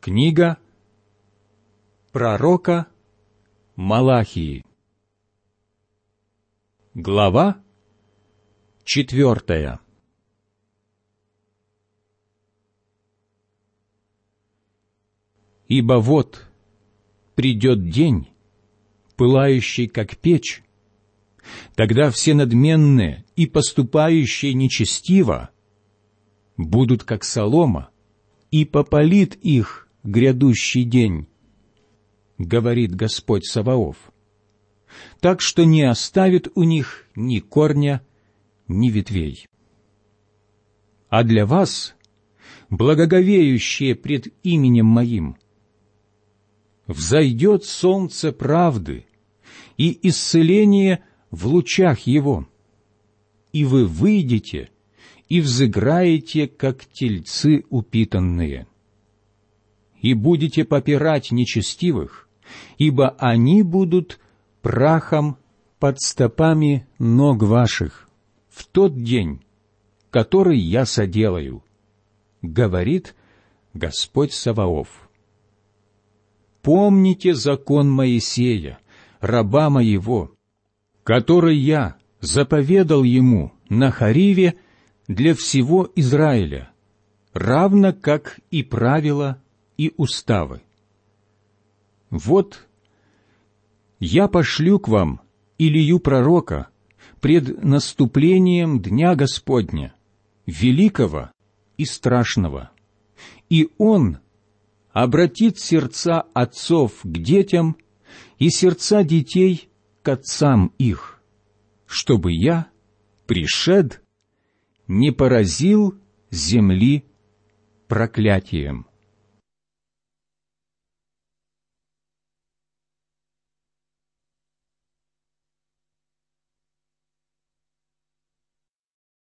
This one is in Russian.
Книга пророка Малахии. Глава 4. Ибо вот придет день, пылающий, как печь, тогда все надменные и поступающие нечестиво будут, как солома, и попалит их грядущий день, говорит Господь Саваоф, так что не оставит у них ни корня, ни ветвей. А для вас, благоговеющие пред именем Моим, взойдет солнце правды и исцеление в лучах его, и вы выйдете и взыграете, как тельцы упитанные, и будете попирать нечестивых, ибо они будут прахом под стопами ног ваших в тот день, который я соделаю, говорит Господь Саваоф. Помните закон Моисея, раба моего, который я заповедал ему на Хориве для всего Израиля, равно как и правила и уставы. Вот я пошлю к вам Илию пророка пред наступлением Дня Господня, великого и страшного, и он обратит сердца отцов к детям и сердца детей к отцам их, чтобы я, пришед, не поразил земли проклятием.